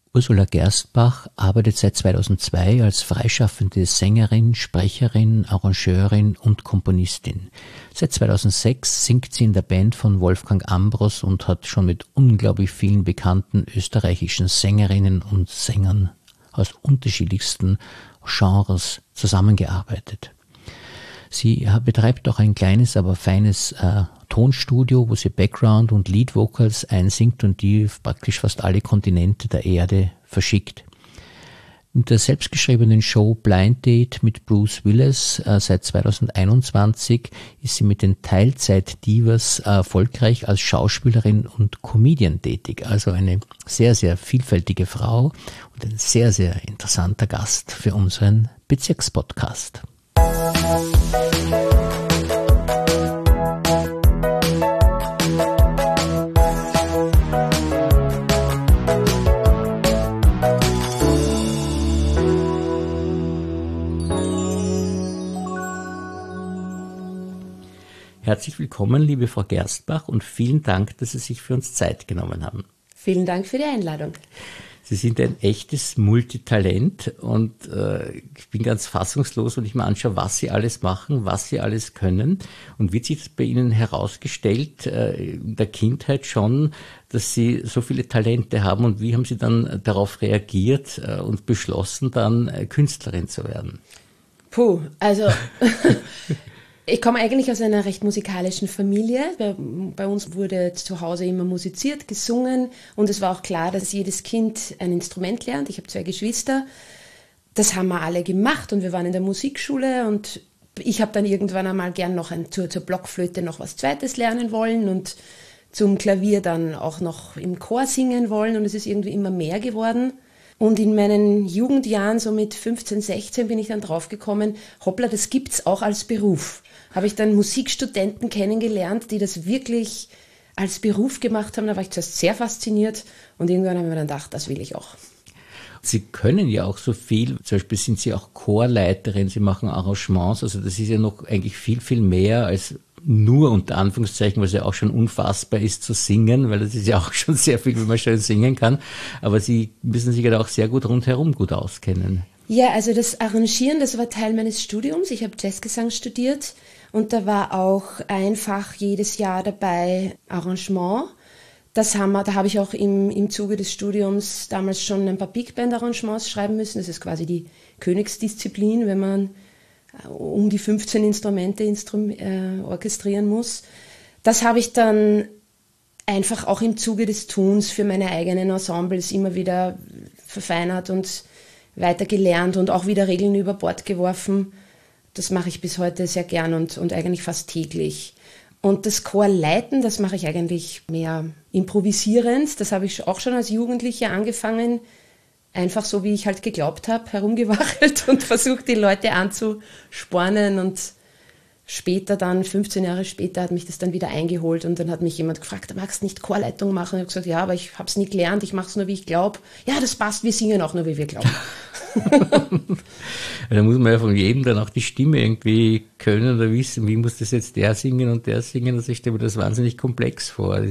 Ursula Gerstbach arbeitet seit 2002 als freischaffende Sängerin, Sprecherin, Arrangeurin und Komponistin. Seit 2006 singt sie in der Band von Wolfgang Ambros und hat schon mit unglaublich vielen bekannten österreichischen Sängerinnen und Sängern aus unterschiedlichsten Genres zusammengearbeitet. Sie betreibt auch ein kleines, aber feines Tonstudio, wo sie Background- und Lead-Vocals einsingt und die praktisch fast alle Kontinente der Erde verschickt. In der selbstgeschriebenen Show Blind Date mit Bruce Willis seit 2021 ist sie mit den Teilzeit-Divas erfolgreich als Schauspielerin und Comedian tätig. Also eine sehr, sehr vielfältige Frau und ein sehr, sehr interessanter Gast für unseren Bezirkspodcast. Herzlich willkommen, liebe Frau Gerstbach, und vielen Dank, dass Sie sich für uns Zeit genommen haben. Vielen Dank für die Einladung. Sie sind ein echtes Multitalent und ich bin ganz fassungslos, wenn ich mir anschaue, was Sie alles machen, was Sie alles können. Und wird sich das bei Ihnen herausgestellt, in der Kindheit schon, dass Sie so viele Talente haben, und wie haben Sie dann darauf reagiert und beschlossen, dann Künstlerin zu werden? Also ich komme eigentlich aus einer recht musikalischen Familie. Bei uns wurde zu Hause immer musiziert, gesungen, und es war auch klar, dass jedes Kind ein Instrument lernt. Ich habe 2 Geschwister. Das haben wir alle gemacht und wir waren in der Musikschule, und ich habe dann irgendwann einmal gern noch zur Blockflöte noch was Zweites lernen wollen und zum Klavier dann auch noch im Chor singen wollen, und es ist irgendwie immer mehr geworden. Und in meinen Jugendjahren, so mit 15, 16, bin ich dann draufgekommen, hoppla, das gibt's auch als Beruf. Habe ich dann Musikstudenten kennengelernt, die das wirklich als Beruf gemacht haben. Da war ich zuerst sehr fasziniert, und irgendwann habe ich mir dann gedacht, das will ich auch. Sie können ja auch so viel, zum Beispiel sind Sie auch Chorleiterin, Sie machen Arrangements, also das ist ja noch eigentlich viel, viel mehr als nur unter Anführungszeichen, was ja auch schon unfassbar ist zu singen, weil das ist ja auch schon sehr viel, wie man schön singen kann, aber Sie müssen sich ja auch sehr gut rundherum gut auskennen. Ja, also das Arrangieren, das war Teil meines Studiums. Ich habe Jazzgesang studiert, und da war auch ein Fach jedes Jahr dabei, Arrangement. Da habe ich auch im Zuge des Studiums damals schon ein paar Big Band Arrangements schreiben müssen. Das ist quasi die Königsdisziplin, wenn man um die 15 Instrumente orchestrieren muss. Das habe ich dann einfach auch im Zuge des Tuns für meine eigenen Ensembles immer wieder verfeinert und weiter gelernt und auch wieder Regeln über Bord geworfen. Das mache ich bis heute sehr gern und eigentlich fast täglich. Und das Chorleiten, das mache ich eigentlich mehr improvisierend. Das habe ich auch schon als Jugendliche angefangen, einfach so, wie ich halt geglaubt habe, herumgewackelt und versucht, die Leute anzuspornen. Und später dann, 15 Jahre später, hat mich das dann wieder eingeholt, und dann hat mich jemand gefragt, magst du nicht Chorleitung machen? Und ich habe gesagt, ja, aber ich habe es nie gelernt, ich mache es nur, wie ich glaube. Ja, das passt, wir singen auch nur, wie wir glauben. Da muss man ja von jedem dann auch die Stimme irgendwie können oder wissen, wie muss das jetzt der singen und der singen. Also ich stelle mir das wahnsinnig komplex vor.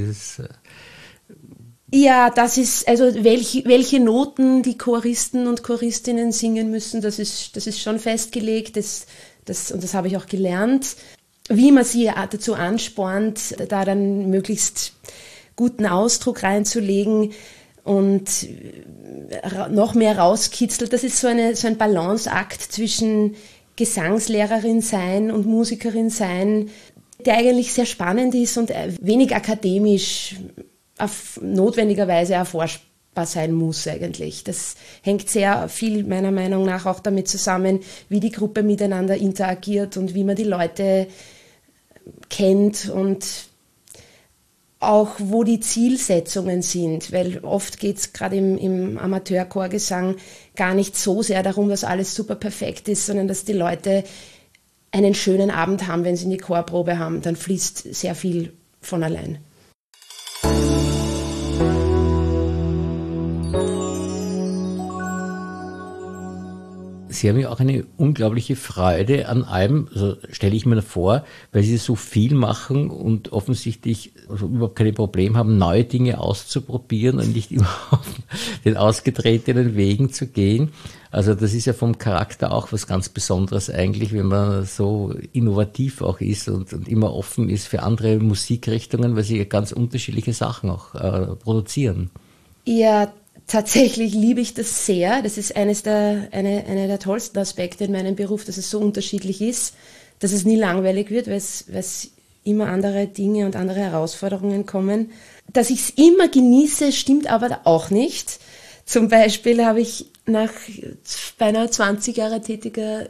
Ja, das ist, also welche Noten die Choristen und Choristinnen singen müssen, das ist schon festgelegt, und das habe ich auch gelernt. Wie man sie dazu anspornt, da dann möglichst guten Ausdruck reinzulegen und noch mehr rauskitzelt, das ist so ein Balanceakt zwischen Gesangslehrerin sein und Musikerin sein, der eigentlich sehr spannend ist und wenig akademisch notwendigerweise erforschbar sein muss eigentlich. Das hängt sehr viel meiner Meinung nach auch damit zusammen, wie die Gruppe miteinander interagiert und wie man die Leute kennt und auch wo die Zielsetzungen sind, weil oft geht es gerade im Amateurchorgesang gar nicht so sehr darum, dass alles super perfekt ist, sondern dass die Leute einen schönen Abend haben, wenn sie eine Chorprobe haben, dann fließt sehr viel von allein. Sie haben ja auch eine unglaubliche Freude an allem, also stelle ich mir vor, weil Sie so viel machen und offensichtlich also überhaupt keine Probleme haben, neue Dinge auszuprobieren und nicht immer auf den ausgetretenen Wegen zu gehen. Also das ist ja vom Charakter auch was ganz Besonderes eigentlich, wenn man so innovativ auch ist und immer offen ist für andere Musikrichtungen, weil Sie ja ganz unterschiedliche Sachen auch produzieren. Ja, tatsächlich liebe ich das sehr. Das ist einer der tollsten Aspekte in meinem Beruf, dass es so unterschiedlich ist, dass es nie langweilig wird, weil es immer andere Dinge und andere Herausforderungen kommen. Dass ich es immer genieße, stimmt aber auch nicht. Zum Beispiel habe ich nach beinahe 20 Jahre tätiger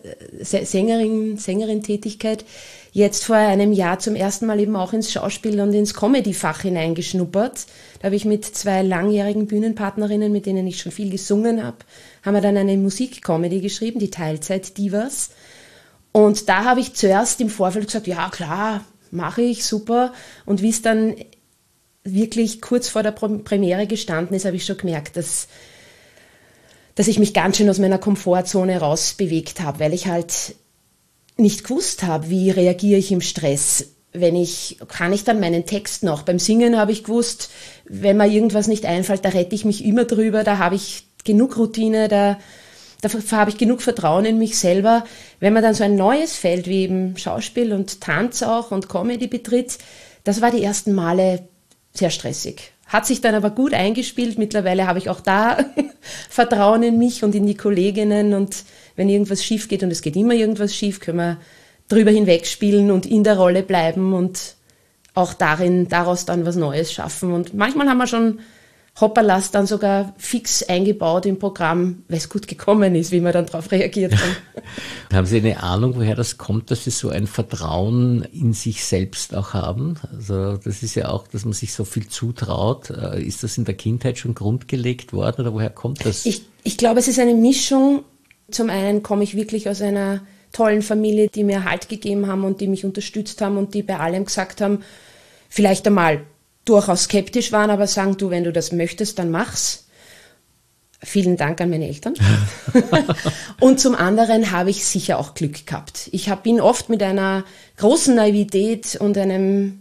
Sängerin-Tätigkeit jetzt vor einem Jahr zum ersten Mal eben auch ins Schauspiel und ins Comedy-Fach hineingeschnuppert. Da habe ich mit 2 langjährigen Bühnenpartnerinnen, mit denen ich schon viel gesungen habe, haben wir dann eine Musik-Comedy geschrieben, die Teilzeit-Divas. Und da habe ich zuerst im Vorfeld gesagt, ja klar, mache ich, super. Und wie es dann wirklich kurz vor der Premiere gestanden ist, habe ich schon gemerkt, dass ich mich ganz schön aus meiner Komfortzone rausbewegt habe, weil ich halt nicht gewusst habe, wie reagiere ich im Stress. Kann ich dann meinen Text noch? Beim Singen habe ich gewusst, wenn mir irgendwas nicht einfällt, da rette ich mich immer drüber, da habe ich genug Routine, da habe ich genug Vertrauen in mich selber. Wenn man dann so ein neues Feld wie eben Schauspiel und Tanz auch und Comedy betritt, das war die ersten Male sehr stressig. Hat sich dann aber gut eingespielt. Mittlerweile habe ich auch da Vertrauen in mich und in die Kolleginnen. Und wenn irgendwas schief geht, und es geht immer irgendwas schief, können wir drüber hinwegspielen und in der Rolle bleiben und auch daraus dann was Neues schaffen. Und manchmal haben wir schon Hopperlas dann sogar fix eingebaut im Programm, weil es gut gekommen ist, wie wir dann darauf reagiert haben. Haben Sie eine Ahnung, woher das kommt, dass Sie so ein Vertrauen in sich selbst auch haben? Also das ist ja auch, dass man sich so viel zutraut. Ist das in der Kindheit schon grundgelegt worden oder woher kommt das? Ich glaube, es ist eine Mischung. Zum einen komme ich wirklich aus einer tollen Familie, die mir Halt gegeben haben und die mich unterstützt haben und die bei allem gesagt haben, vielleicht einmal durchaus skeptisch waren, aber sagen, du, wenn du das möchtest, dann mach's. Vielen Dank an meine Eltern. Und zum anderen habe ich sicher auch Glück gehabt. Bin oft mit einer großen Naivität und einer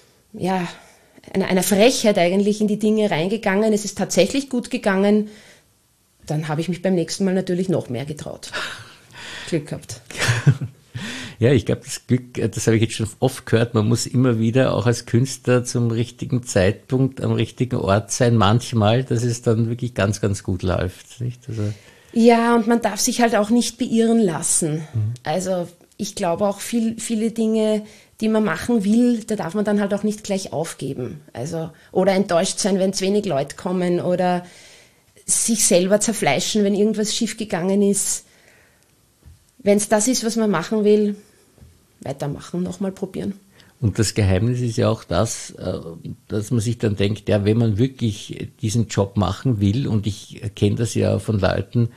Frechheit eigentlich in die Dinge reingegangen. Es ist tatsächlich gut gegangen. Dann habe ich mich beim nächsten Mal natürlich noch mehr getraut. Glück gehabt. Ja, ich glaube, das Glück, das habe ich jetzt schon oft gehört, man muss immer wieder auch als Künstler zum richtigen Zeitpunkt am richtigen Ort sein, manchmal, dass es dann wirklich ganz, ganz gut läuft. Nicht? Also ja, und man darf sich halt auch nicht beirren lassen. Also ich glaube auch viele Dinge, die man machen will, da darf man dann halt auch nicht gleich aufgeben. Also, oder enttäuscht sein, wenn zu wenig Leute kommen oder sich selber zerfleischen, wenn irgendwas schiefgegangen ist. Wenn es das ist, was man machen will, weitermachen, nochmal probieren. Und das Geheimnis ist ja auch das, dass man sich dann denkt, ja, wenn man wirklich diesen Job machen will, und ich kenne das ja von Leuten,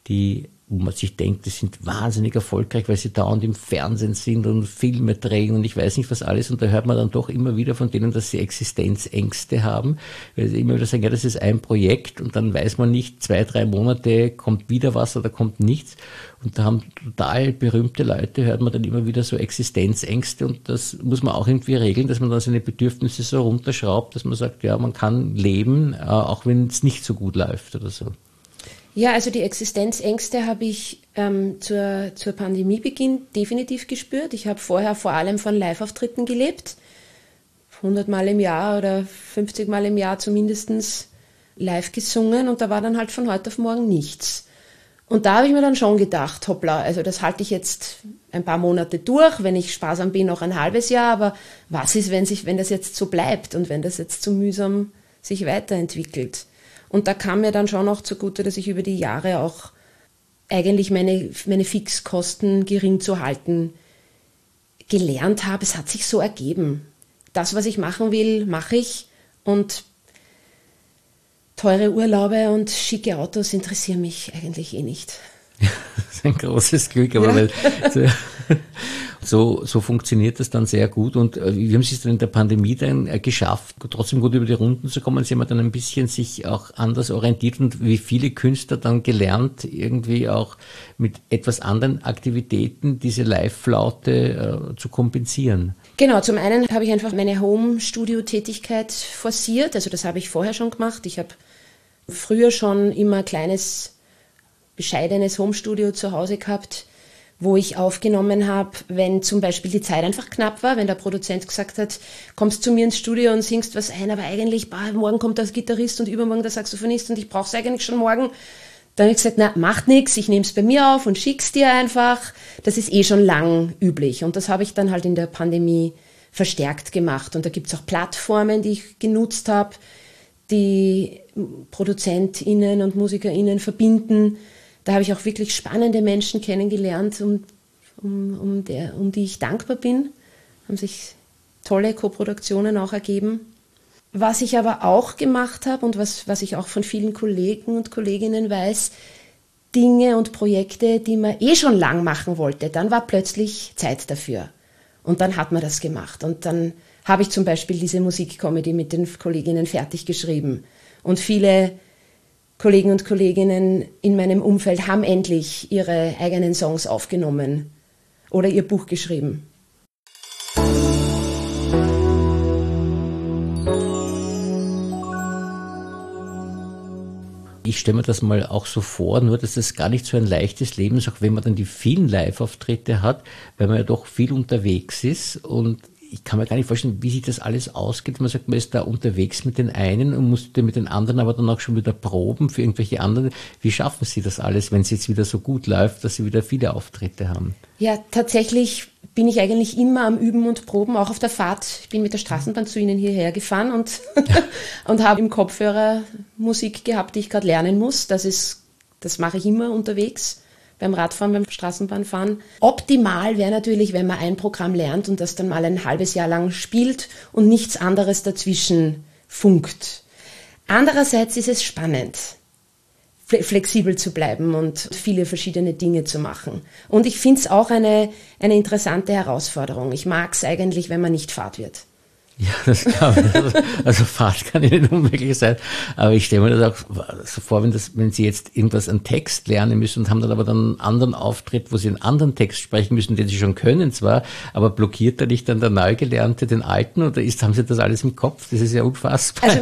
wo man sich denkt, die sind wahnsinnig erfolgreich, weil sie dauernd im Fernsehen sind und Filme drehen und ich weiß nicht was alles, und da hört man dann doch immer wieder von denen, dass sie Existenzängste haben, weil sie immer wieder sagen, ja, das ist ein Projekt und dann weiß man nicht, 2-3 Monate kommt wieder was oder kommt nichts, und da haben total berühmte Leute, hört man dann immer wieder so Existenzängste, und das muss man auch irgendwie regeln, dass man dann seine Bedürfnisse so runterschraubt, dass man sagt, ja, man kann leben, auch wenn es nicht so gut läuft oder so. Ja, also die Existenzängste habe ich zur Pandemiebeginn definitiv gespürt. Ich habe vorher vor allem von Live-Auftritten gelebt. 100 Mal im Jahr oder 50 Mal im Jahr zumindest live gesungen, und da war dann halt von heute auf morgen nichts. Und da habe ich mir dann schon gedacht, hoppla, also das halte ich jetzt ein paar Monate durch, wenn ich sparsam bin, noch ein halbes Jahr, aber was ist, wenn das jetzt so bleibt und wenn das jetzt so mühsam sich weiterentwickelt? Und da kam mir dann schon noch zugute, dass ich über die Jahre auch eigentlich meine Fixkosten gering zu halten gelernt habe. Es hat sich so ergeben. Das, was ich machen will, mache ich, und teure Urlaube und schicke Autos interessieren mich eigentlich eh nicht. Das ist ein großes Glück, aber weil so funktioniert das dann sehr gut. Und wie haben Sie es dann in der Pandemie dann geschafft, trotzdem gut über die Runden zu kommen? Sie haben dann ein bisschen sich auch anders orientiert und wie viele Künstler dann gelernt, irgendwie auch mit etwas anderen Aktivitäten diese Live-Flaute zu kompensieren. Genau, zum einen habe ich einfach meine Home-Studio-Tätigkeit forciert. Also das habe ich vorher schon gemacht. Ich habe früher schon immer ein kleines, bescheidenes Home-Studio zu Hause gehabt, wo ich aufgenommen habe, wenn zum Beispiel die Zeit einfach knapp war, wenn der Produzent gesagt hat, kommst zu mir ins Studio und singst was ein, aber eigentlich, morgen kommt der Gitarrist und übermorgen der Saxophonist und ich brauche es eigentlich schon morgen. Dann habe ich gesagt, na, macht nichts, ich nehme es bei mir auf und schick's dir einfach. Das ist schon lang üblich und das habe ich dann halt in der Pandemie verstärkt gemacht. Und da gibt's auch Plattformen, die ich genutzt habe, die ProduzentInnen und MusikerInnen verbinden. Da habe ich auch wirklich spannende Menschen kennengelernt, um die ich dankbar bin. Haben sich tolle Koproduktionen auch ergeben. Was ich aber auch gemacht habe und was ich auch von vielen Kollegen und Kolleginnen weiß, Dinge und Projekte, die man schon lang machen wollte, dann war plötzlich Zeit dafür. Und dann hat man das gemacht. Und dann habe ich zum Beispiel diese Musikcomedy mit den Kolleginnen fertig geschrieben. Und viele Kollegen und Kolleginnen in meinem Umfeld haben endlich ihre eigenen Songs aufgenommen oder ihr Buch geschrieben. Ich stelle mir das mal auch so vor, nur dass das gar nicht so ein leichtes Leben ist, auch wenn man dann die vielen Live-Auftritte hat, weil man ja doch viel unterwegs ist und ich kann mir gar nicht vorstellen, wie sich das alles ausgeht. Man sagt, man ist da unterwegs mit den einen und muss mit den anderen aber dann auch schon wieder proben für irgendwelche anderen. Wie schaffen Sie das alles, wenn es jetzt wieder so gut läuft, dass Sie wieder viele Auftritte haben? Ja, tatsächlich bin ich eigentlich immer am Üben und Proben, auch auf der Fahrt. Ich bin mit der Straßenbahn zu Ihnen hierher gefahren und habe im Kopfhörer Musik gehabt, die ich gerade lernen muss. Das mache ich immer unterwegs. Beim Radfahren, beim Straßenbahnfahren. Optimal wäre natürlich, wenn man ein Programm lernt und das dann mal ein halbes Jahr lang spielt und nichts anderes dazwischen funkt. Andererseits ist es spannend, flexibel zu bleiben und viele verschiedene Dinge zu machen. Und ich finde es auch eine interessante Herausforderung. Ich mag es eigentlich, wenn man nicht Fahrt wird. Ja, das glaube ich. Also Fahrt kann ja nicht unmöglich sein. Aber ich stelle mir das auch so vor, wenn Sie jetzt irgendwas an Text lernen müssen und haben dann aber dann einen anderen Auftritt, wo Sie einen anderen Text sprechen müssen, den Sie schon können zwar, aber blockiert da nicht dann der Neugelernte den alten oder haben Sie das alles im Kopf? Das ist ja unfassbar.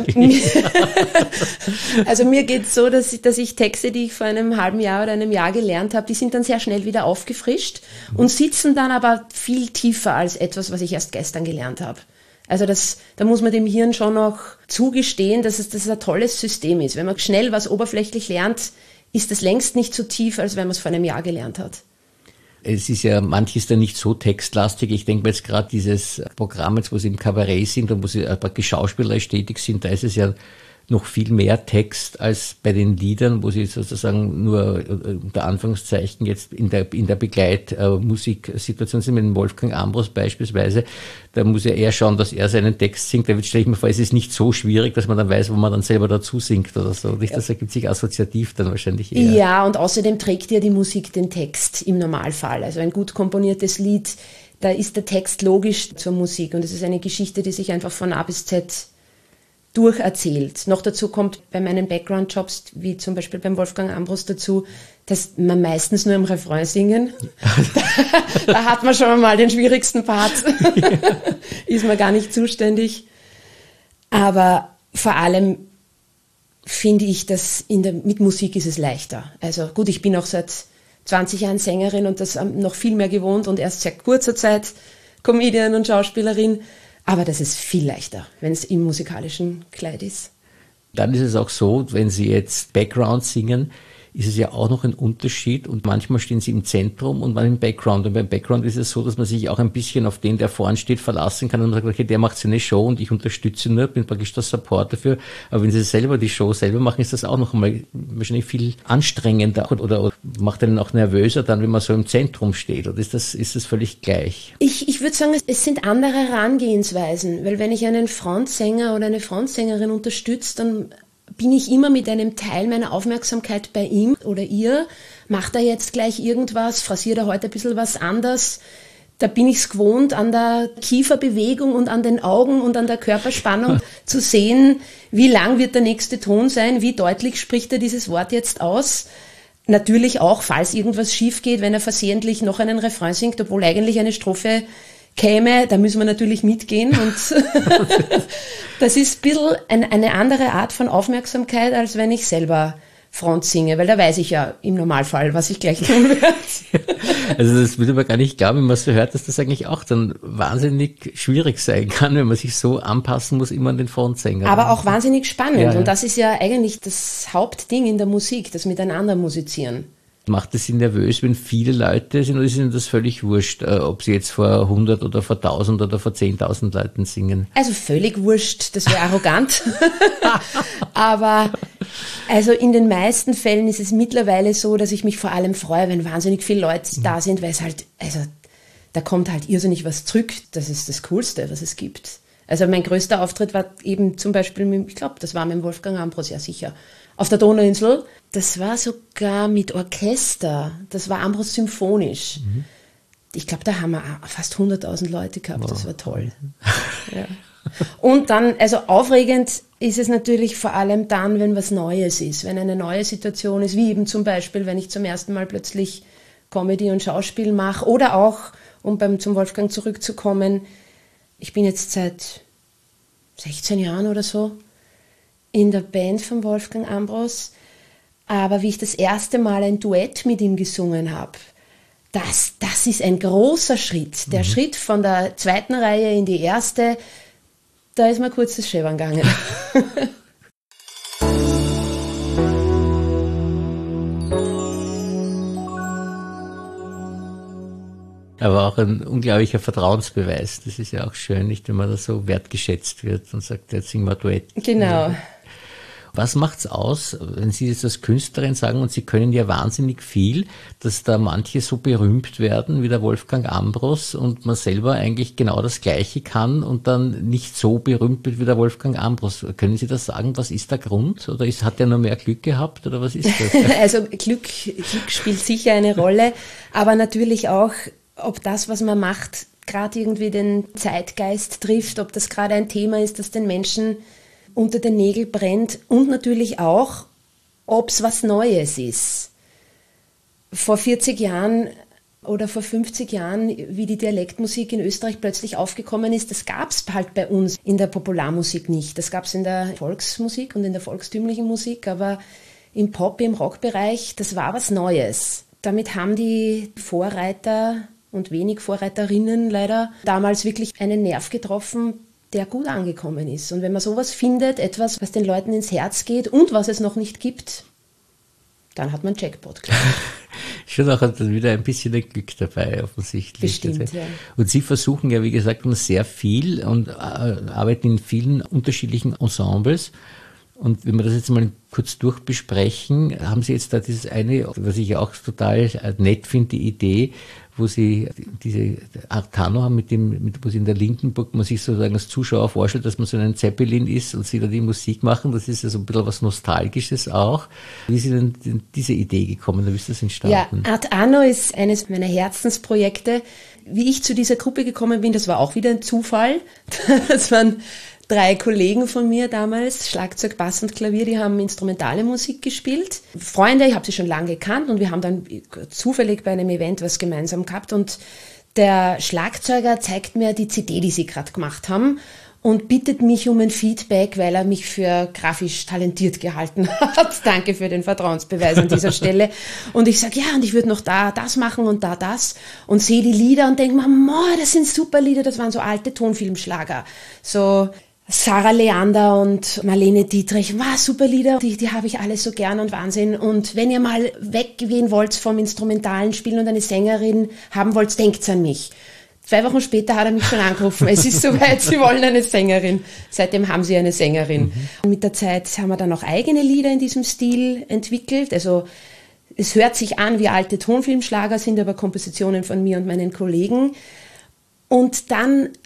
Also mir geht's so, dass ich Texte, die ich vor einem halben Jahr oder einem Jahr gelernt habe, die sind dann sehr schnell wieder aufgefrischt und sitzen dann aber viel tiefer als etwas, was ich erst gestern gelernt habe. Also da muss man dem Hirn schon noch zugestehen, dass es ein tolles System ist. Wenn man schnell was oberflächlich lernt, ist es längst nicht so tief, als wenn man es vor einem Jahr gelernt hat. Es ist ja manches da nicht so textlastig. Ich denke mir jetzt gerade dieses Programm, wo Sie im Kabarett sind und wo Sie praktisch schauspielerisch tätig sind, da ist es ja noch viel mehr Text als bei den Liedern, wo Sie sozusagen nur unter Anführungszeichen jetzt in der Begleitmusiksituation sind, mit dem Wolfgang Ambros beispielsweise. Da muss er eher schauen, dass er seinen Text singt. Da stelle ich mir vor, es ist nicht so schwierig, dass man dann weiß, wo man dann selber dazu singt oder so. Das ergibt sich assoziativ dann wahrscheinlich eher. Ja, und außerdem trägt ja die Musik den Text im Normalfall. Also ein gut komponiertes Lied, da ist der Text logisch zur Musik und es ist eine Geschichte, die sich einfach von A bis Z durcherzählt. Noch dazu kommt bei meinen Background-Jobs, wie zum Beispiel beim Wolfgang Ambros dazu, dass man meistens nur im Refrain singen. Da hat man schon einmal den schwierigsten Part. Ist man gar nicht zuständig. Aber vor allem finde ich, dass mit Musik ist es leichter. Also gut, ich bin auch seit 20 Jahren Sängerin und das noch viel mehr gewohnt und erst seit kurzer Zeit Comedian und Schauspielerin. Aber das ist viel leichter, wenn es im musikalischen Kleid ist. Dann ist es auch so, wenn Sie jetzt Background singen, ist es ja auch noch ein Unterschied und manchmal stehen Sie im Zentrum und man im Background. Und beim Background ist es so, dass man sich auch ein bisschen auf den, der vorne steht, verlassen kann und man sagt, okay, der macht seine Show und ich unterstütze nur, bin praktisch der Support dafür. Aber wenn Sie selber die Show selber machen, ist das auch noch einmal wahrscheinlich viel anstrengender oder macht einen auch nervöser dann, wenn man so im Zentrum steht. Oder ist das völlig gleich? Ich würde sagen, es sind andere Herangehensweisen, weil wenn ich einen Frontsänger oder eine Frontsängerin unterstütze, dann bin ich immer mit einem Teil meiner Aufmerksamkeit bei ihm oder ihr. Macht er jetzt gleich irgendwas? Phrasiert er heute ein bisschen was anders? Da bin ich es gewohnt, an der Kieferbewegung und an den Augen und an der Körperspannung zu sehen, wie lang wird der nächste Ton sein, wie deutlich spricht er dieses Wort jetzt aus. Natürlich auch, falls irgendwas schief geht, wenn er versehentlich noch einen Refrain singt, obwohl eigentlich eine Strophe käme, da müssen wir natürlich mitgehen. Und das ist ein bisschen eine andere Art von Aufmerksamkeit, als wenn ich selber Front singe, weil da weiß ich ja im Normalfall, was ich gleich tun werde. Also das würde man gar nicht glauben, wenn man so hört, dass das eigentlich auch dann wahnsinnig schwierig sein kann, wenn man sich so anpassen muss, immer an den Frontsänger. Aber auch wahnsinnig spannend. Ja, ja. Und das ist ja eigentlich das Hauptding in der Musik, das Miteinander musizieren. Macht es Sie nervös, wenn viele Leute sind, oder ist Ihnen das völlig wurscht, ob Sie jetzt vor 100 oder vor 1000 oder vor 10.000 Leuten singen? Also völlig wurscht, das wäre arrogant. Aber also in den meisten Fällen ist es mittlerweile so, dass ich mich vor allem freue, wenn wahnsinnig viele Leute da sind, weil es halt, also da kommt halt irrsinnig was zurück. Das ist das Coolste, was es gibt. Also mein größter Auftritt war eben zum Beispiel, ich glaube, das war mit Wolfgang Ambros, ja sicher, auf der Donauinsel. Das war sogar mit Orchester. Das war Ambros symphonisch. Mhm. Ich glaube, da haben wir fast 100.000 Leute gehabt. Wow. Das war toll. Ja. Und dann, also aufregend ist es natürlich vor allem dann, wenn was Neues ist. Wenn eine neue Situation ist, wie eben zum Beispiel, wenn ich zum ersten Mal plötzlich Comedy und Schauspiel mache. Oder auch, um zum Wolfgang zurückzukommen, ich bin jetzt seit 16 Jahren oder so in der Band von Wolfgang Ambros. Aber wie ich das erste Mal ein Duett mit ihm gesungen habe, das ist ein großer Schritt. Der Schritt von der zweiten Reihe in die erste, da ist mir kurz das Schäbern gegangen. Aber auch ein unglaublicher Vertrauensbeweis. Das ist ja auch schön, nicht, wenn man da so wertgeschätzt wird und sagt, jetzt singen wir Duett. Genau. Was macht's aus, wenn Sie jetzt als Künstlerin sagen, und Sie können ja wahnsinnig viel, dass da manche so berühmt werden wie der Wolfgang Ambros und man selber eigentlich genau das Gleiche kann und dann nicht so berühmt wird wie der Wolfgang Ambros. Können Sie das sagen? Was ist der Grund? Oder hat er nur mehr Glück gehabt? Oder was ist das? Also Glück spielt sicher eine Rolle, aber natürlich auch, ob das, was man macht, gerade irgendwie den Zeitgeist trifft, ob das gerade ein Thema ist, das den Menschen unter den Nägeln brennt und natürlich auch, ob es was Neues ist. Vor 40 Jahren oder vor 50 Jahren, wie die Dialektmusik in Österreich plötzlich aufgekommen ist, das gab es halt bei uns in der Popularmusik nicht. Das gab es in der Volksmusik und in der volkstümlichen Musik, aber im Pop, im Rockbereich, das war was Neues. Damit haben die Vorreiter und wenig Vorreiterinnen leider damals wirklich einen Nerv getroffen, der gut angekommen ist. Und wenn man sowas findet, etwas, was den Leuten ins Herz geht und was es noch nicht gibt, dann hat man Jackpot, glaube ich. Schon auch wieder ein bisschen ein Glück dabei, offensichtlich. Bestimmt, ja. Und Sie versuchen ja, wie gesagt, sehr viel und arbeiten in vielen unterschiedlichen Ensembles. Und wenn wir das jetzt mal kurz durchbesprechen, haben Sie jetzt da dieses eine, was ich auch total nett finde, die Idee, wo Sie diese Artano haben, wo Sie in der Lindenburg, man sich sozusagen als Zuschauer vorstellt, dass man so ein Zeppelin ist und Sie da die Musik machen. Das ist ja so ein bisschen was Nostalgisches auch. Wie ist Ihnen denn diese Idee gekommen? Wie ist das entstanden? Ja, Artano ist eines meiner Herzensprojekte. Wie ich zu dieser Gruppe gekommen bin, das war auch wieder ein Zufall. Das waren 3 Kollegen von mir damals, Schlagzeug, Bass und Klavier, die haben instrumentale Musik gespielt. Freunde, ich habe sie schon lange gekannt und wir haben dann zufällig bei einem Event was gemeinsam gehabt und der Schlagzeuger zeigt mir die CD, die sie gerade gemacht haben und bittet mich um ein Feedback, weil er mich für grafisch talentiert gehalten hat. Danke für den Vertrauensbeweis an dieser Stelle. Und ich sage, ja, und ich würde noch da das machen und da das und sehe die Lieder und denke mir, das sind super Lieder, das waren so alte Tonfilmschlager. So Sarah Leander und Marlene Dietrich, super Lieder, die habe ich alle so gern und Wahnsinn. Und wenn ihr mal weggehen wollt vom instrumentalen Spielen und eine Sängerin haben wollt, denkt an mich. 2 Wochen später hat er mich schon angerufen, es ist soweit, Sie wollen eine Sängerin. Seitdem haben sie eine Sängerin. Und mit der Zeit haben wir dann auch eigene Lieder in diesem Stil entwickelt. Also es hört sich an wie alte Tonfilmschlager, sind aber Kompositionen von mir und meinen Kollegen. Und dann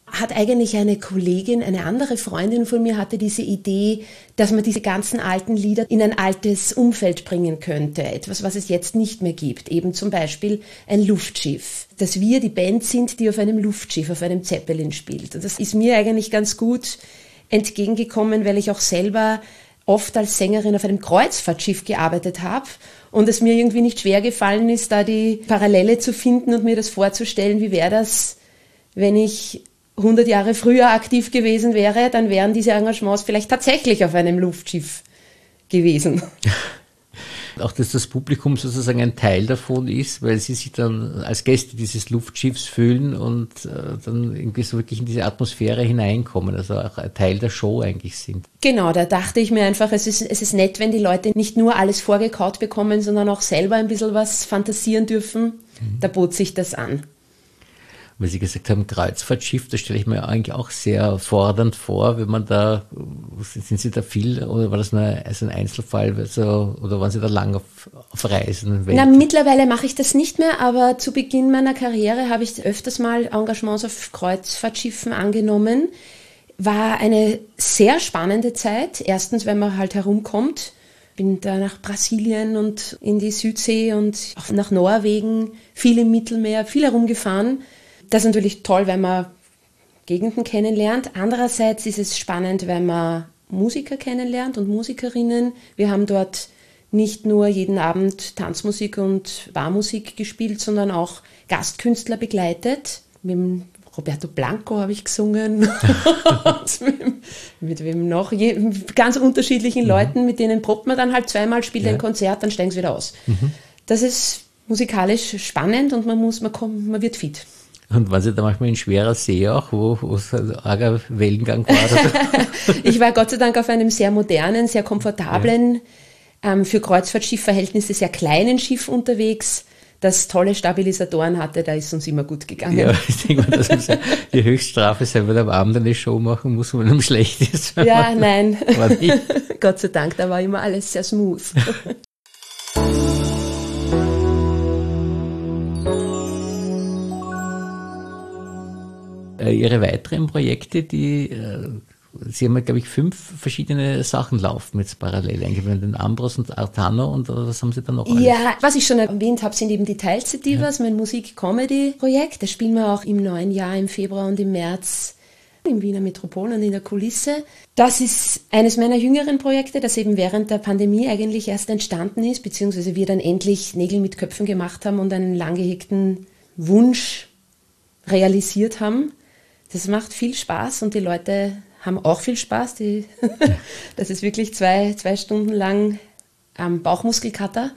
hat eigentlich eine Kollegin, eine andere Freundin von mir hatte diese Idee, dass man diese ganzen alten Lieder in ein altes Umfeld bringen könnte. Etwas, was es jetzt nicht mehr gibt. Eben zum Beispiel ein Luftschiff. Dass wir die Band sind, die auf einem Luftschiff, auf einem Zeppelin spielt. Und das ist mir eigentlich ganz gut entgegengekommen, weil ich auch selber oft als Sängerin auf einem Kreuzfahrtschiff gearbeitet habe und es mir irgendwie nicht schwer gefallen ist, da die Parallele zu finden und mir das vorzustellen, wie wäre das, wenn ich 100 Jahre früher aktiv gewesen wäre, dann wären diese Engagements vielleicht tatsächlich auf einem Luftschiff gewesen. Auch, dass das Publikum sozusagen ein Teil davon ist, weil sie sich dann als Gäste dieses Luftschiffs fühlen und dann irgendwie so wirklich in diese Atmosphäre hineinkommen, also auch ein Teil der Show eigentlich sind. Genau, da dachte ich mir einfach, es ist nett, wenn die Leute nicht nur alles vorgekaut bekommen, sondern auch selber ein bisschen was fantasieren dürfen. Da bot sich das an. Weil Sie gesagt haben, Kreuzfahrtschiff, das stelle ich mir eigentlich auch sehr fordernd vor, wenn man da, sind Sie da viel, oder war das nur ein Einzelfall, oder waren Sie da lang auf Reisen? Na, mittlerweile mache ich das nicht mehr, aber zu Beginn meiner Karriere habe ich öfters mal Engagements auf Kreuzfahrtschiffen angenommen. War eine sehr spannende Zeit. Erstens, wenn man halt herumkommt. Bin da nach Brasilien und in die Südsee und auch nach Norwegen, viel im Mittelmeer, viel herumgefahren. Das ist natürlich toll, wenn man Gegenden kennenlernt. Andererseits ist es spannend, wenn man Musiker kennenlernt und Musikerinnen. Wir haben dort nicht nur jeden Abend Tanzmusik und Barmusik gespielt, sondern auch Gastkünstler begleitet. Mit dem Roberto Blanco habe ich gesungen. mit wem noch? Ganz unterschiedlichen Leuten, mit denen probt man dann halt zweimal, spielt ein Konzert, dann steigen sie wieder aus. Das ist musikalisch spannend und man wird fit. Und waren Sie da manchmal in schwerer See auch, wo es ein arger Wellengang war? Ich war Gott sei Dank auf einem sehr modernen, sehr komfortablen, für Kreuzfahrtschiffverhältnisse sehr kleinen Schiff unterwegs, das tolle Stabilisatoren hatte, da ist uns immer gut gegangen. Ja, ich denke mal, das muss ja die Höchststrafe sein, wenn man am Abend eine Show machen muss, wenn einem schlecht ist. Ja, nein. Gott sei Dank, da war immer alles sehr smooth. Ihre weiteren Projekte, Sie haben, glaube ich, 5 verschiedene Sachen laufen jetzt parallel, eigentlich den Ambros und Artano und was haben Sie da noch alles? Ja, was ich schon erwähnt habe, sind eben die Teilsativas, mein Musik-Comedy-Projekt. Das spielen wir auch im neuen Jahr, im Februar und im März im Wiener Metropol und in der Kulisse. Das ist eines meiner jüngeren Projekte, das eben während der Pandemie eigentlich erst entstanden ist, beziehungsweise wir dann endlich Nägel mit Köpfen gemacht haben und einen lang gehegten Wunsch realisiert haben. Das macht viel Spaß und die Leute haben auch viel Spaß. Das ist wirklich zwei Stunden lang Bauchmuskelkater.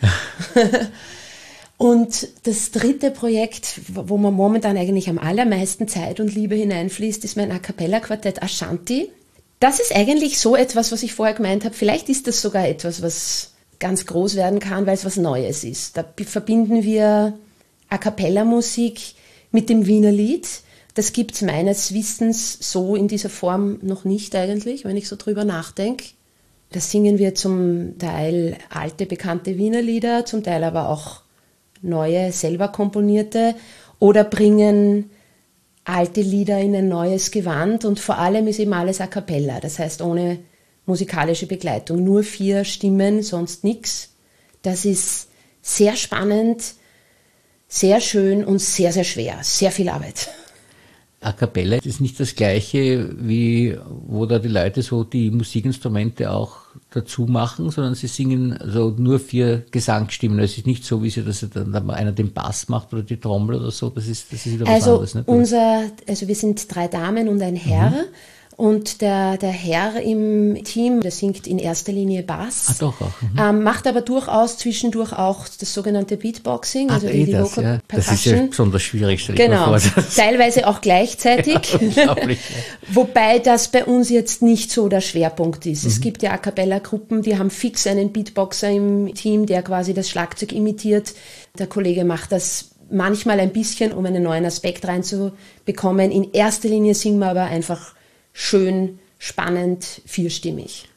Und das dritte Projekt, wo man momentan eigentlich am allermeisten Zeit und Liebe hineinfließt, ist mein A-Cappella-Quartett Ashanti. Das ist eigentlich so etwas, was ich vorher gemeint habe. Vielleicht ist das sogar etwas, was ganz groß werden kann, weil es was Neues ist. Da verbinden wir A-Cappella-Musik mit dem Wiener Lied. Das gibt es meines Wissens so in dieser Form noch nicht eigentlich, wenn ich so drüber nachdenke. Da singen wir zum Teil alte, bekannte Wiener Lieder, zum Teil aber auch neue, selber komponierte oder bringen alte Lieder in ein neues Gewand und vor allem ist eben alles a cappella, das heißt ohne musikalische Begleitung, nur 4 Stimmen, sonst nichts. Das ist sehr spannend, sehr schön und sehr, sehr schwer, sehr viel Arbeit. A cappella ist nicht das Gleiche, wie wo da die Leute so die Musikinstrumente auch dazu machen, sondern sie singen also nur 4 Gesangsstimmen. Es ist nicht so, wie sie das dann einer den Bass macht oder die Trommel oder so. Das ist wieder was anderes. Nicht? Wir sind 3 Damen und ein Herr. Und der Herr im Team, der singt in erster Linie Bass. Ah, doch auch. Macht aber durchaus zwischendurch auch das sogenannte Beatboxing, also die Vocal Percussion. Das ist ja besonders schwierig, stelle ich mir vor. Teilweise auch gleichzeitig. Unglaublich. Wobei das bei uns jetzt nicht so der Schwerpunkt ist. Es gibt ja A-Cappella-Gruppen, die haben fix einen Beatboxer im Team, der quasi das Schlagzeug imitiert. Der Kollege macht das manchmal ein bisschen, um einen neuen Aspekt reinzubekommen. In erster Linie singen wir aber einfach schön, spannend, vierstimmig.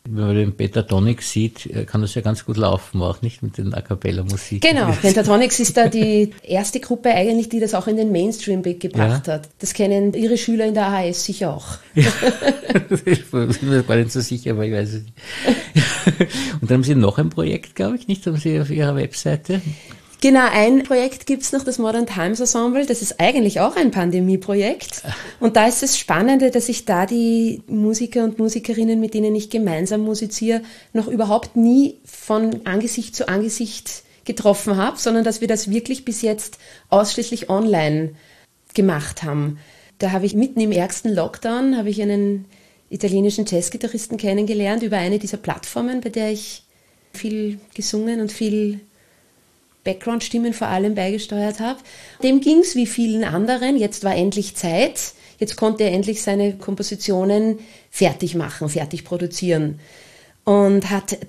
Wenn man den Pentatonix sieht, kann das ja ganz gut laufen, auch nicht mit den A-Cappella-Musik. Genau, Pentatonix ist da die erste Gruppe eigentlich, die das auch in den Mainstream gebracht hat. Das kennen Ihre Schüler in der AHS sicher auch. Ja, ich bin mir gar nicht so sicher, aber ich weiß es nicht. Und dann haben Sie noch ein Projekt, glaube ich, nicht? Haben Sie auf Ihrer Webseite? Genau, ein Projekt gibt's noch, das Modern Times Ensemble. Das ist eigentlich auch ein Pandemieprojekt. Und da ist das Spannende, dass ich da die Musiker und Musikerinnen, mit denen ich gemeinsam musiziere, noch überhaupt nie von Angesicht zu Angesicht getroffen habe, sondern dass wir das wirklich bis jetzt ausschließlich online gemacht haben. Da habe ich mitten im ärgsten Lockdown habe ich einen italienischen Jazzgitarristen kennengelernt über eine dieser Plattformen, bei der ich viel gesungen und viel Background-Stimmen vor allem beigesteuert habe. Dem ging's wie vielen anderen. Jetzt war endlich Zeit. Jetzt konnte er endlich seine Kompositionen fertig machen, fertig produzieren. Und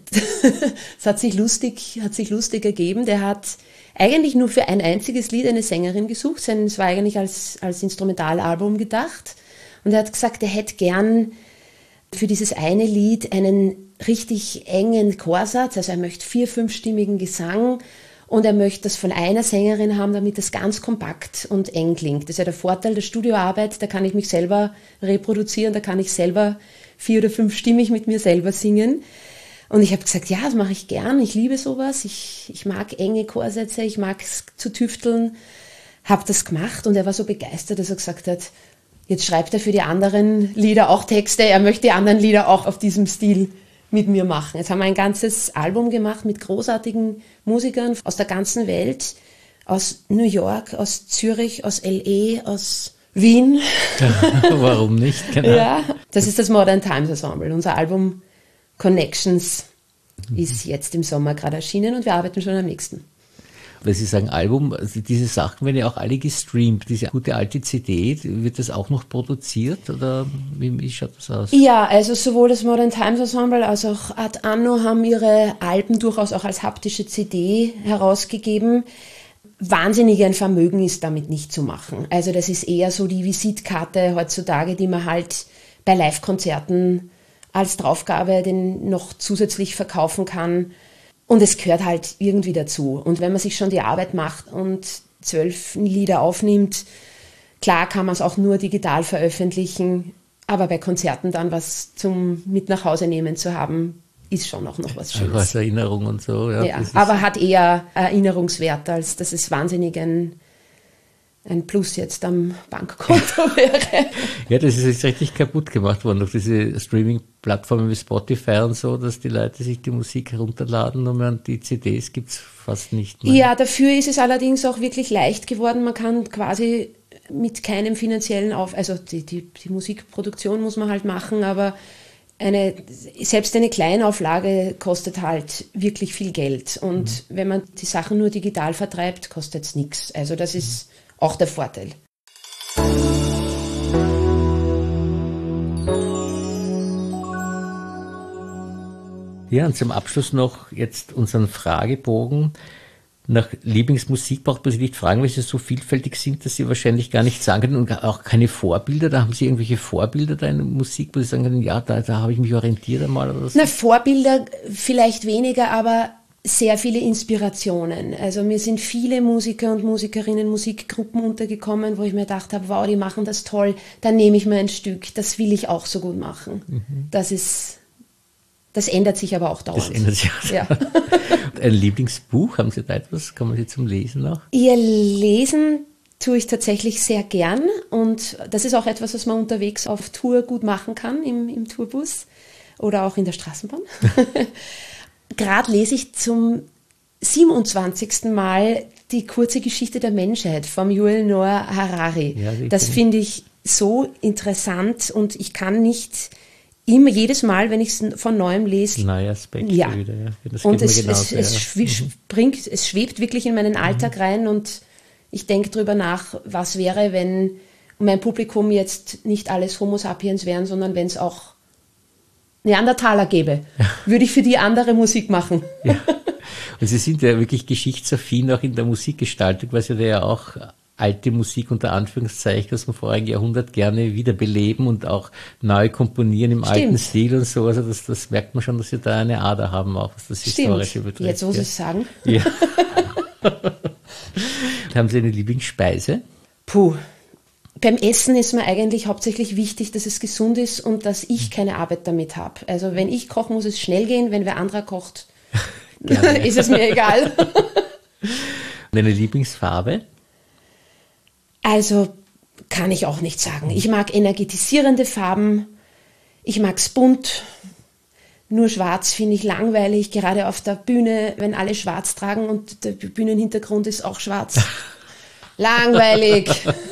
es hat sich lustig ergeben. Der hat eigentlich nur für ein einziges Lied eine Sängerin gesucht. Es war eigentlich als Instrumentalalbum gedacht. Und er hat gesagt, er hätte gern für dieses eine Lied einen richtig engen Chorsatz. Also er möchte 4-, 5-stimmigen Gesang. Und er möchte das von einer Sängerin haben, damit das ganz kompakt und eng klingt. Das ist ja der Vorteil der Studioarbeit, da kann ich mich selber reproduzieren, da kann ich selber 4- oder 5-stimmig mit mir selber singen. Und ich habe gesagt, ja, das mache ich gern, ich liebe sowas, ich mag enge Chorsätze, ich mag es zu tüfteln, habe das gemacht und er war so begeistert, dass er gesagt hat, jetzt schreibt er für die anderen Lieder auch Texte, er möchte die anderen Lieder auch auf diesem Stil mit mir machen. Jetzt haben wir ein ganzes Album gemacht mit großartigen Musikern aus der ganzen Welt, aus New York, aus Zürich, aus L.A., aus Wien. Warum nicht? Genau. Ja, das ist das Modern Times Ensemble. Unser Album Connections ist jetzt im Sommer gerade erschienen und wir arbeiten schon am nächsten. Weil Sie sagen Album, also diese Sachen werden ja auch alle gestreamt. Diese gute alte CD, wird das auch noch produziert oder wie schaut das aus? Ja, also sowohl das Modern Times Ensemble als auch Ad Anno haben ihre Alben durchaus auch als haptische CD herausgegeben. Wahnsinnig ein Vermögen ist damit nicht zu machen. Also das ist eher so die Visitkarte heutzutage, die man halt bei Live-Konzerten als Draufgabe noch zusätzlich verkaufen kann. Und es gehört halt irgendwie dazu. Und wenn man sich schon die Arbeit macht und 12 Lieder aufnimmt, klar kann man es auch nur digital veröffentlichen, aber bei Konzerten dann was zum mit nach Hause nehmen zu haben, ist schon auch noch was Schönes. Als Erinnerung und so. Ja, aber hat eher Erinnerungswert, als dass es wahnsinnig ein Plus jetzt am Bankkonto wäre. Ja, das ist jetzt richtig kaputt gemacht worden durch diese Streaming-Plattformen wie Spotify und so, dass die Leute sich die Musik herunterladen und die CDs gibt es fast nicht mehr. Ja, dafür ist es allerdings auch wirklich leicht geworden. Man kann quasi mit keinem finanziellen also die Musikproduktion muss man halt machen, aber selbst eine Kleinauflage kostet halt wirklich viel Geld. Und wenn man die Sachen nur digital vertreibt, kostet es nichts. Also das ist auch der Vorteil. Ja, und zum Abschluss noch jetzt unseren Fragebogen. Nach Lieblingsmusik braucht man sich nicht fragen, weil sie so vielfältig sind, dass Sie wahrscheinlich gar nicht sagen können und auch keine Vorbilder. Da haben Sie irgendwelche Vorbilder da in der Musik, wo Sie sagen können, ja, da habe ich mich orientiert einmal oder so? Na, Vorbilder vielleicht weniger, aber sehr viele Inspirationen. Also mir sind viele Musiker und Musikerinnen, Musikgruppen untergekommen, wo ich mir gedacht habe, wow, die machen das toll, dann nehme ich mir ein Stück, das will ich auch so gut machen. Das ändert sich aber auch dauernd. Das ändert sich auch. Ja. Ein Lieblingsbuch, haben Sie da etwas? Kann man Sie zum Lesen noch? Ihr Lesen tue ich tatsächlich sehr gern und das ist auch etwas, was man unterwegs auf Tour gut machen kann, im Tourbus oder auch in der Straßenbahn. Gerade lese ich zum 27. Mal die kurze Geschichte der Menschheit vom Yuval Noah Harari. Ja, das finde ich so interessant und ich kann nicht immer jedes Mal, wenn ich es von Neuem lese. Neue Aspekte ja. Wieder. Ja. Das und es schwebt wirklich in meinen Alltag rein und ich denke darüber nach, was wäre, wenn mein Publikum jetzt nicht alles Homo sapiens wären, sondern wenn es auch Neandertaler gäbe, würde ich für die andere Musik machen. Ja. Und Sie sind ja wirklich geschichtsaffin auch in der Musikgestaltung, weil Sie da ja auch alte Musik unter Anführungszeichen aus dem vorigen Jahrhundert gerne wiederbeleben und auch neu komponieren im alten Stil und so. Also das merkt man schon, dass Sie da eine Ader haben, auch was das Historische betrifft. Jetzt, wo Sie es sagen. Ja. Haben Sie eine Lieblingsspeise? Puh. Beim Essen ist mir eigentlich hauptsächlich wichtig, dass es gesund ist und dass ich keine Arbeit damit habe. Also wenn ich koche, muss es schnell gehen. Wenn wer anderer kocht, ist es mir egal. Und eine Lieblingsfarbe? Also kann ich auch nicht sagen. Ich mag energetisierende Farben. Ich mag's bunt. Nur schwarz finde ich langweilig, gerade auf der Bühne, wenn alle schwarz tragen und der Bühnenhintergrund ist auch schwarz. Langweilig.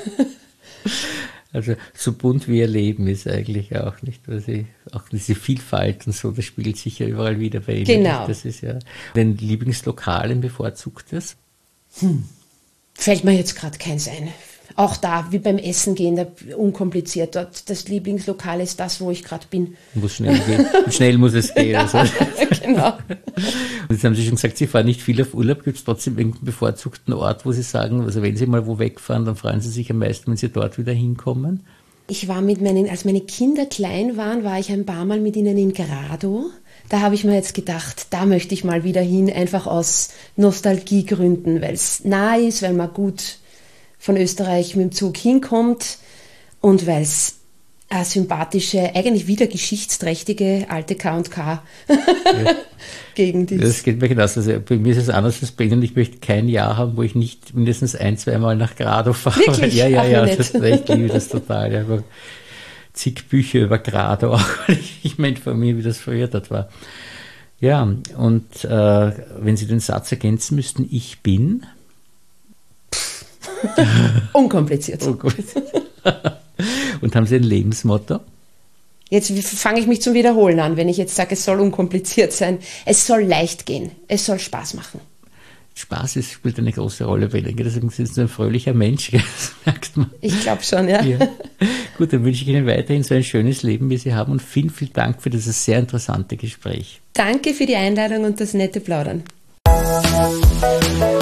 Also so bunt wie ihr Leben ist eigentlich auch nicht, weil sie auch diese Vielfalt und so, das spiegelt sich ja überall wieder bei Ihnen. Genau. Das ist ja ein Lieblingslokal, ein bevorzugtes. Fällt mir jetzt gerade keins ein. Auch da, wie beim Essen gehen, da, unkompliziert. Dort das Lieblingslokal ist das, wo ich gerade bin. Muss schnell gehen. Schnell muss es gehen. Ja, also. genau. Und jetzt haben Sie schon gesagt, Sie fahren nicht viel auf Urlaub. Gibt es trotzdem irgendeinen bevorzugten Ort, wo Sie sagen, also wenn Sie mal wo wegfahren, dann freuen Sie sich am meisten, wenn Sie dort wieder hinkommen? Ich war als meine Kinder klein waren, war ich ein paar Mal mit ihnen in Grado. Da habe ich mir jetzt gedacht, da möchte ich mal wieder hin, einfach aus Nostalgiegründen, weil es nah ist, weil man gut von Österreich mit dem Zug hinkommt und weil es eine sympathische, eigentlich wieder geschichtsträchtige alte K&K Gegend ist. Das geht mir genauso. Also bei mir ist es anders als bei Ihnen. Ich möchte kein Jahr haben, wo ich nicht mindestens 1-2 Mal nach Grado fahre. Wirklich? Ja, das ich liebe das total. Ja, zig Bücher über Grado, auch weil ich mir informiere, wie das früher dort war. Ja, und wenn Sie den Satz ergänzen müssten, ich bin... Unkompliziert. Und haben Sie ein Lebensmotto? Jetzt fange ich mich zum Wiederholen an, wenn ich jetzt sage, es soll unkompliziert sein. Es soll leicht gehen. Es soll Spaß machen. Spaß spielt eine große Rolle bei Ihnen. Deswegen sind Sie ein fröhlicher Mensch, das merkt man. Ich glaube schon, ja. Gut, dann wünsche ich Ihnen weiterhin so ein schönes Leben, wie Sie haben, und vielen, vielen Dank für dieses sehr interessante Gespräch. Danke für die Einladung und das nette Plaudern.